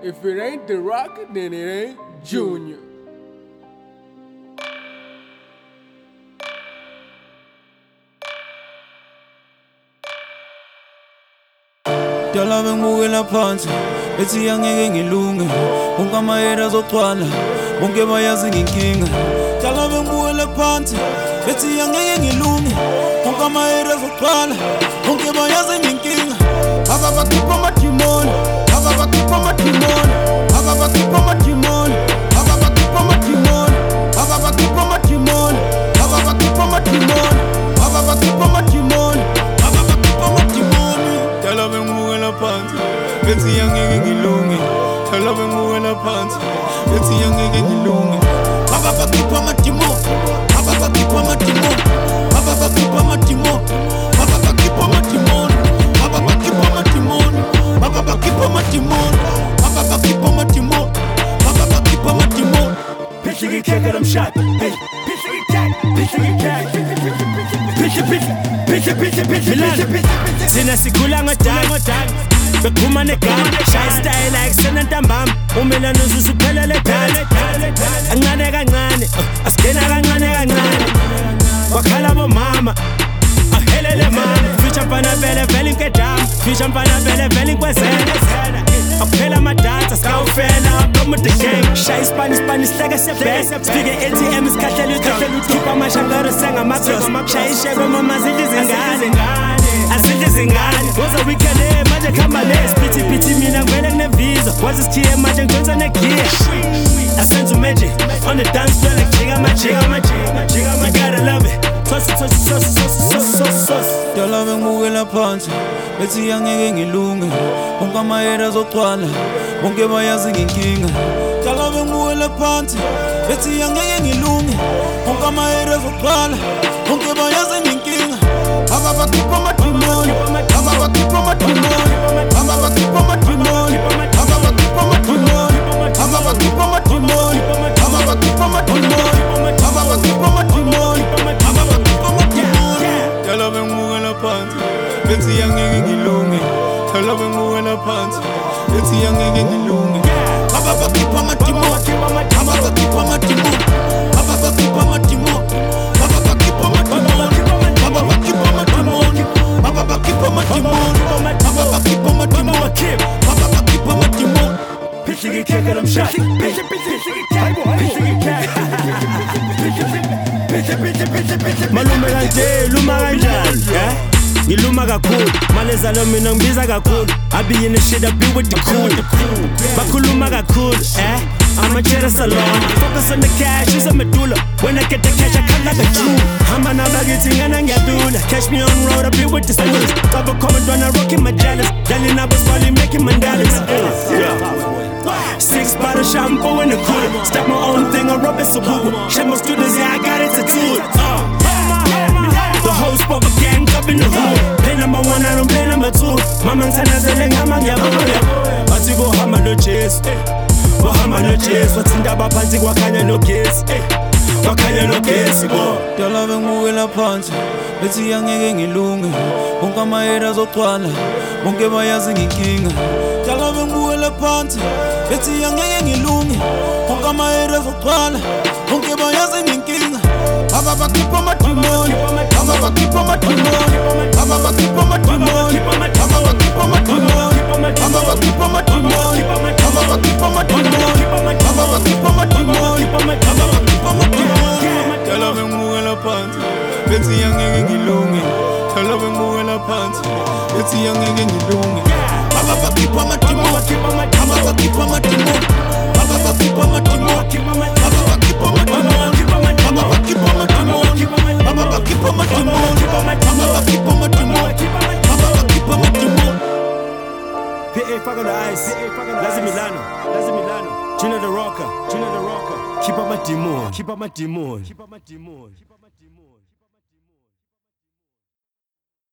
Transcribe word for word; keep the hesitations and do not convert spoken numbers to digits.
If it ain't The Rock, then it ain't Junior. Dala bengibukela phansi bethi angeke ngilunge bonke amayera azogcwala bonke bayazi nginkinga Dala bengibukela phansi bethi angeke ngilunge bonke amayera azogcwala bonke bayazi nginkinga Baba bakhipha amadimoni Baba bakhipha amadimoni Baba bakhipha amadimoni Baba bakhipha amadimoni Baba bakhipha amadimoni Baba bakhipha amadimoni Baba bakhipha amadimoni Baba bakhipha amadimoni Dala bengibukela phansi bethi angeke ngilunge Dala bengibukela phansi bethi angeke ngilunge Baba bakhipha amadimoni Baba bakhipha amadimoni Baba bakhipha amadimoni Baba bakhipha amadimoni Baba bakhipha amadimoni Baba bakhipha amadimoni Baba bakhipha amadimoni Baba bakhipha amadimoni Pitch it, kick it, I'm shot. Pitch, pitch it, kick, pitch it, kick. Pitch it, pitch it, pitch it, pitch it, pitch it, pitch it, pitch it. Sina sikula ngodala bekhuma negama shy style like senantambama umela nozuzu phelele dale ancane kancane asigena kancane kancane wakhala bomama ahelele mama ficha mfana vele vele inkedama ficha mfana vele vele inkwezela akuphela amadata sikawufela come with the gang shy spanish spanish hleke sebest speak A T M isikhahlele uthahlela uthupha amashangaro sengamabros shy isheko mama zidle zingane asidle zingane woza weekend manje khamba les pithi pithi mina ngivele kunevisa wazi sithiye manje ngidonsa negear asenza magic on the dance floor like jigga my jigga my jigga my gotta love it toss toss toss toss toss toss Dala bengibukela phansi bethi angeke ngilunge bonke amayera azogcwala bonke bayazi nginkinga Dala bengibukela phansi bethi angeke ngilunge bonke amayera azogcwala bonke bayazi nginkinga Baba bakhipha amadimoni Baba bakhipha amadimoni Baba bakhipha amadimoni Baba bakhipha amadimoni Baba bakhipha amadimoni Baba bakhipha amadimoni Baba bakhipha amadimoni Baba bakhipha amadimoni Dala bengibukela phansi bethi angeke ngilunge Dala bengibukela phansi bethi angeke ngilunge Baba bakhipha amadimoni Baba bakhipha amadimoni Baba bakhipha amadimoni Baba bakhipha amadimoni Baba bakhipha amadimoni Baba bakhipha amadimoni Baba bakhipha amadimoni Baba bakhipha amadimoni Pitch it, kick it, I'm shot. Pitch it, pitch it, pitch it, pitch it, pitch it, pitch it, pitch it, pitch it. malume kanje luma kanjani eh ngiluma kakhulu maleza lo mina ngibiza kakhulu I be in the shit I be with the cool bakhuluma kakhulu eh I'm a cheddar salon focus on the cash is a medulla when I get the cash I come like a Jew hamba nabakithi ngana ngiyadula catch me on road I be with the students cover comment when I rockin' my jealous darling I was probably making mandalas yeah Six bottle shampoo in the cooler start my own thing I rub it so boo shit my students yeah I got it tattooed uh. The whole spot of gang up in the hood play number one I don't play number two mama ngithandazele ngihamba ngiyabuya bathi bohamba no Jesu bohamba no Jesu wathinta abaphansi kwakhanya no gesi kwakhanya no gesi bo Dala bengibukela phansi bethi angeke ngilunge bonke amayera azogcwala bonke bayazi nginkinga Dala bengibukela phansi bethi angeke ngilunge bonke amayera azogcwala bonke bayazi nginkinga Baba bakhipha amadimoni Baba bakhipha amadimoni Baba bakhipha amadimoni Baba bakhipha amadimoni Baba bakhipha amadimoni Baba bakhipha amadimoni Baba bakhipha amadimoni Baba bakhipha amadimoni Dala bengibukela phansi bethi angeke ngilunge Dala bengibukela phansi bethi angeke ngilunge Baba bakhipha amadimoni Baba bakhipha amadimoni Baba bakhipha amadimoni Baba bakhipha amadimoni Baba bakhipha amadimoni Baba bakhipha amadimoni Baba bakhipha amadimoni Baba bakhipha amadimoni P A fuck on the ice Lazi Milano Lazi Milano Junior the Rocker Junior the Rocker keep up my demon keep up my demon keep up my demon